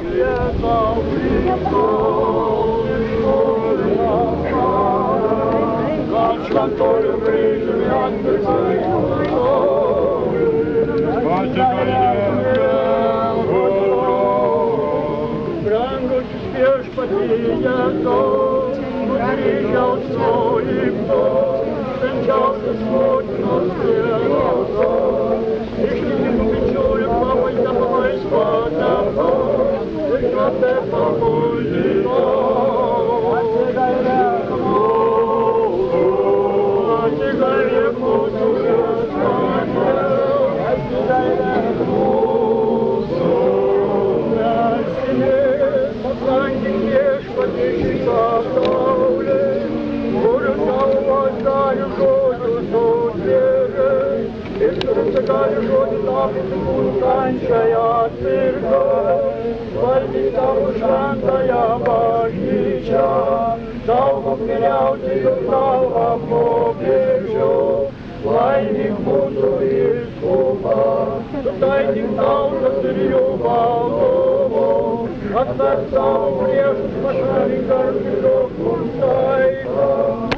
Šventojų kryžiumi atpirkai brangusis viešpatie Jėzau, kryžiaus suimto, švenčiausias motinos Jėzaus, ištikimų bičiulių pavaizdą pavaizdą tepos, ir kvapė pamulino. Atsigailėk mūsų viešpatie, atsigailėk mūsų, melskimės, aplankyk viešpatie šį pasaulį, kuris savo valdalių žodžių sutvėrė, ir kuris gali žodį tapyti mūsų kančiai atpirko, valdyk tavo šventąją bažnyčią, saugok miriausiųjų tavo popiežių, laimik mūsų vyskupą, sutaikyk tautas ir jų valdovų, atverk savo priešus, pašalink kartu mums taiką.